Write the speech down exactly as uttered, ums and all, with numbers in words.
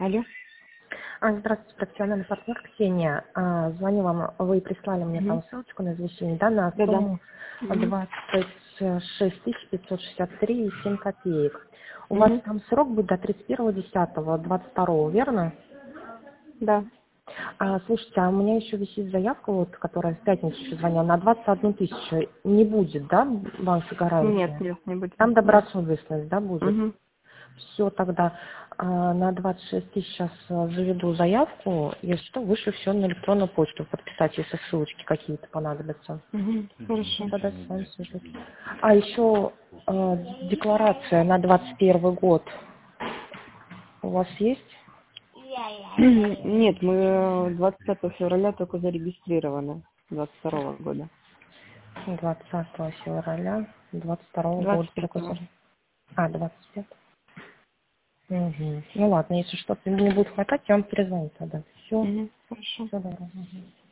Алло. А, Здравствуйте, профессиональный партнер Ксения. А, Звоню вам, вы прислали мне Мгм. там ссылочку на извещение, да, на Да-да. сумму Мгм. двадцать шесть тысяч пятьсот шестьдесят три и семь копеек. У вас Мгм. там срок будет до тридцать первого десятого двадцать второго, верно? Да. А, слушайте, а у меня еще висит заявка, вот, которая в пятницу еще звонила, на двадцать одну тысячу. Не будет, да, банк Нет, гарантии? нет, не будет. Там Нет. добросовестность, да, будет? Угу. Все, тогда а, на двадцать шесть тысяч сейчас а, заведу заявку. Если что, вышлю все на электронную почту. Подписать, если ссылочки какие-то понадобятся. Угу. Ну, Хорошо. тогда с вами свяжусь. А еще а, декларация на двадцать первый год у вас есть? Нет, мы двадцать пятого февраля только зарегистрированы. двадцать второго года. двадцатого февраля двадцать второго года. двадцать Только пятого. за- А, двадцать пятого. Угу. Ну ладно, если что-то не будет хватать, я вам перезвоню тогда. Все, Угу. Хорошо. все добро. Мгм.